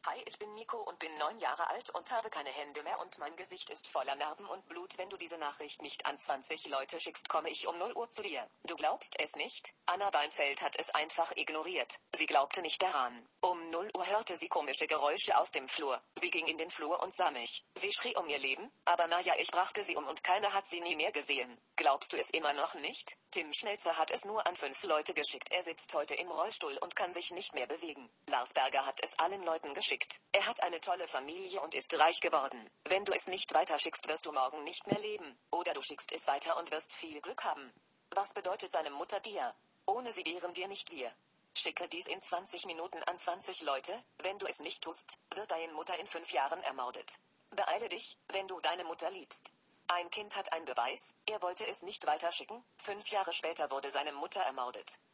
Hi, ich bin Nico und bin 9 Jahre alt und habe keine Hände mehr und mein Gesicht ist voller Narben und Blut. Wenn du diese Nachricht nicht an 20 Leute schickst, komme ich um 0 Uhr zu dir. Du glaubst es nicht? Anna Beinfeld hat es einfach ignoriert. Sie glaubte nicht daran. Um 0 Uhr hörte sie komische Geräusche aus dem Flur. Sie ging in den Flur und sah mich. Sie schrie um ihr Leben, aber naja, ich brachte sie um und keiner hat sie nie mehr gesehen. Glaubst du es immer noch nicht? Tim Schnelzer hat es nur an 5 Leute geschickt. Er sitzt heute im Rollstuhl und kann sich nicht mehr bewegen. Lars Berger hat es allen Leuten geschickt. Er hat eine tolle Familie und ist reich geworden. Wenn du es nicht weiterschickst, wirst du morgen nicht mehr leben. Oder du schickst es weiter und wirst viel Glück haben. Was bedeutet deine Mutter dir? Ohne sie wären wir nicht wir. Schicke dies in 20 Minuten an 20 Leute. Wenn du es nicht tust, wird deine Mutter in 5 Jahren ermordet. Beeile dich, wenn du deine Mutter liebst. Ein Kind hat einen Beweis, er wollte es nicht weiterschicken. 5 Jahre später wurde seine Mutter ermordet.